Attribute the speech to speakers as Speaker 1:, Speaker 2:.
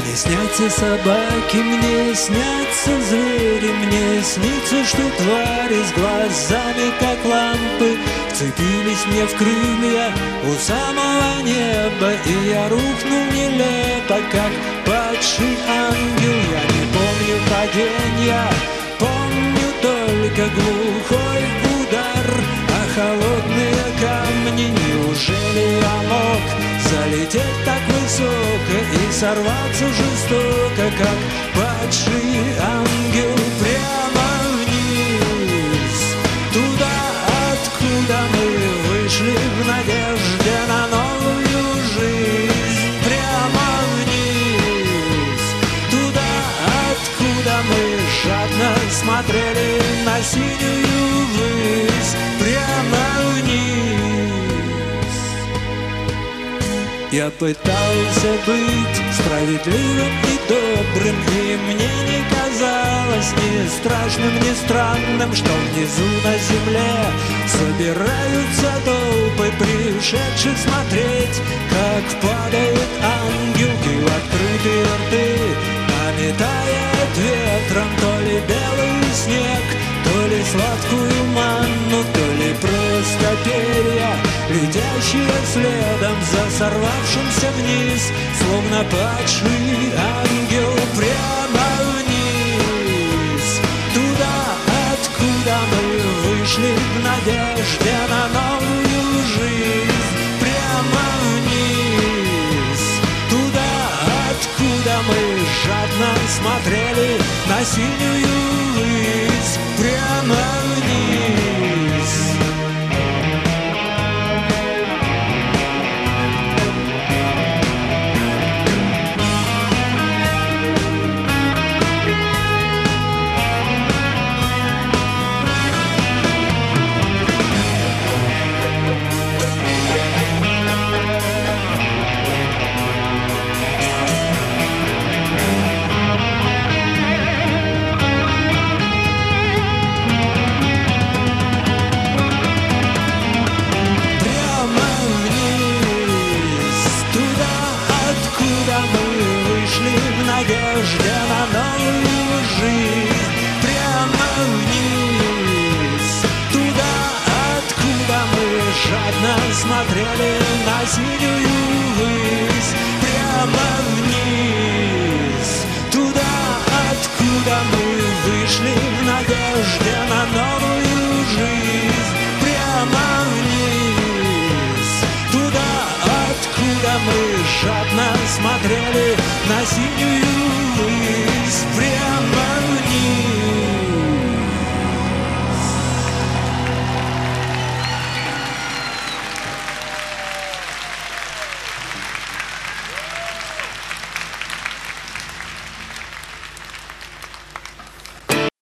Speaker 1: Мне снятся собаки, мне снятся звери, мне снится, что твари с глазами, как лампы, вцепились мне в крылья у самого неба, и я рухнул нелепо, как падший ангел. Я не помню падения, помню только глухой удар, а холодные камни. Неужели я мог залететь так высоко и сорваться жестоко, как падший ангел, прямо вниз, туда, откуда мы вышли в надежде на новую жизнь, прямо вниз, туда, откуда мы жадно смотрели на синюю высь, прямо вниз. Я пытался быть справедливым и добрым, и мне не казалось ни страшным, ни странным, что внизу на земле собираются толпы пришедших смотреть, как падают ангелки в открытые рты, наметает ветром то ли белый снег, то ли сладкую манну, то ли просто перья, летящие следом за сорвавшимся вниз, словно падший ангел, прямо вниз, туда, откуда мы вышли в надежде на новую жизнь, прямо вниз, туда, откуда мы жадно смотрели на синюю высь, прямо вниз. Надежде на новую жизнь, прямо вниз, туда, откуда мы жадно смотрели на синюю высь, прямо вниз, туда, откуда мы вышли в надежде на новую жизнь, прямо вниз, туда, откуда мы жадно смотрели на синюю